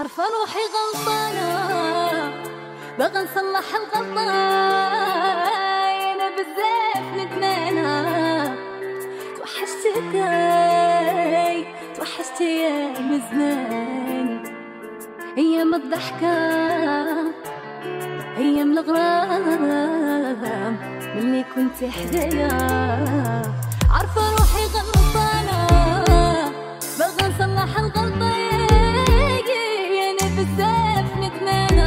عارفة روحي غلطانة بغى نصلح الغلطة، أنا بزاف ندمانة. توحشتي أيام زمان، أيام الضحكة، أيام الغرام ملي كنت حدايا. عارفة روحي غلطانة بغى نصلح الغلطة، أنا بزاف ندمانة.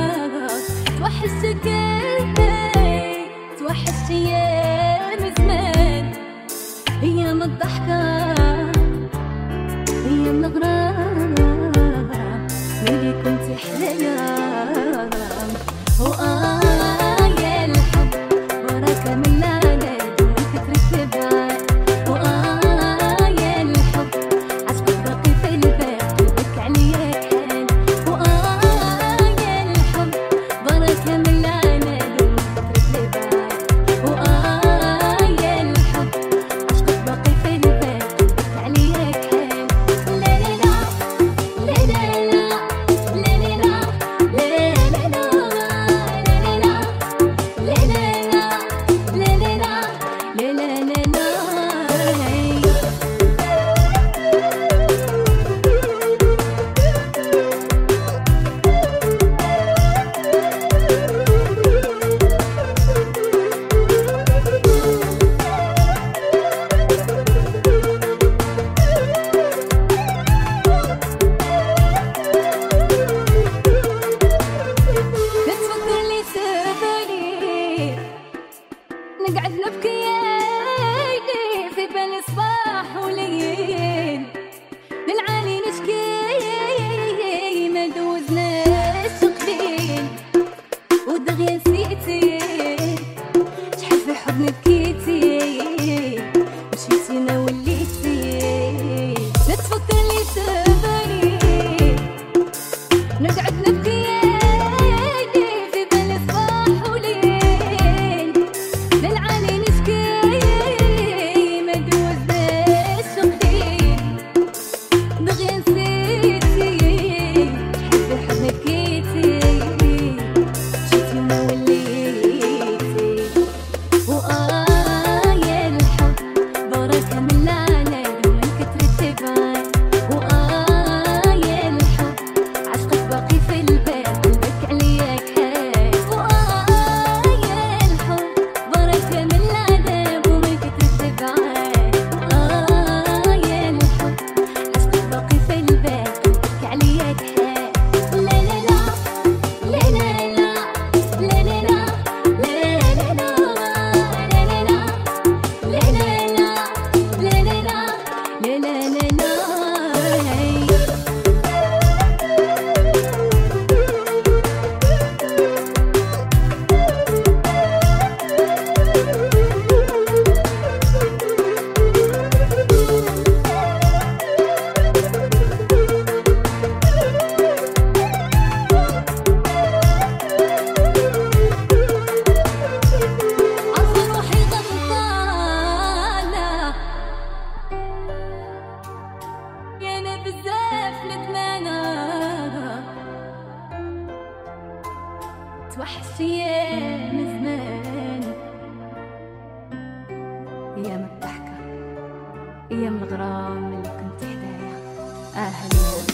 توحشتي أيام زمان، أيام الضحكة، أيام الغرام ملي كنت حدايا. يا الحب بركة من العناد وكثرة البعاد. يا الحب عشقك باقي في البال، قلبك عليا كحال. يا الحب بركة من العناد وكثرة البعاد. يا الحب عشقك باقي في البال، قلبك عليا كحال. لا لا لا لا لا لا لا لا نقعد نبكي في بالي صباح وليل، للعالي نشكي ما دوزناش قليل. ودغيا نسيتي شحال في حضني بكيتي، مشيتي ما وليتي. لا تفكر لي تبالي نقعد نبكي في بالي صباح وليل، للعالي نشكي ما دوزناش قليل. دغيا نسيتي شحال في حضني بكيتي، مشيتي ما وليتي. يا الحب بركة من العناد ومن كثرة البعاد. يا الحب عشقك باقي في البال، قلبك عليا كحال. يا الحب بركة من العذاب ومن كثرة البعاد. يا الحب عشقك باقي في البال، قلبك عليا كحال. لا لا لا لا لا لا لا لا لا لا لا لا عارفة روحي غلطانة يا أنا بزاف ندمانة. توحشتي أيام زمان، أيام الضحكة، أيام الغرام اللي كنت حدايا. هلا